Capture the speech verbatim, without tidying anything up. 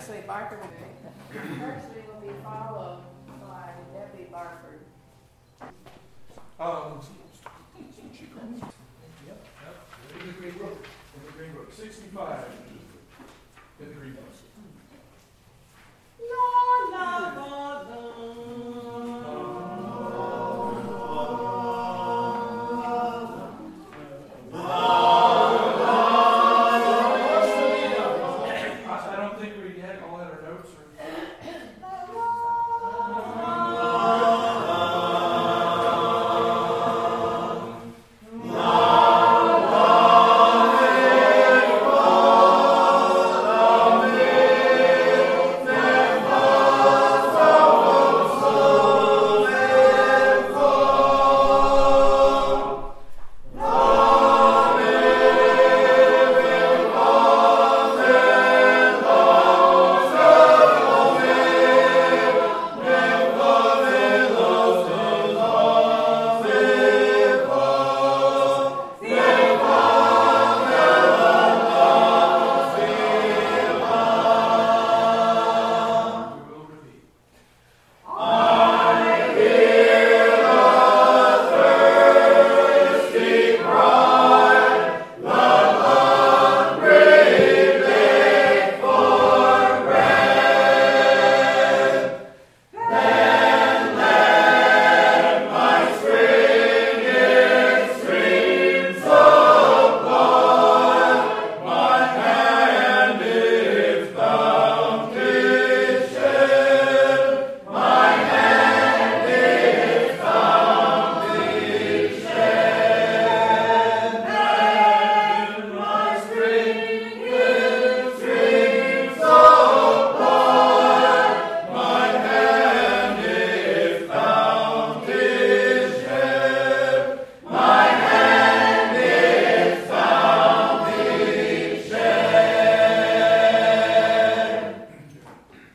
Actually, Barker will be, actually will be followed by Debbie Barker. Um, yep, yep, in the Green Book, in the Green Book, sixty-five, in the Green Book.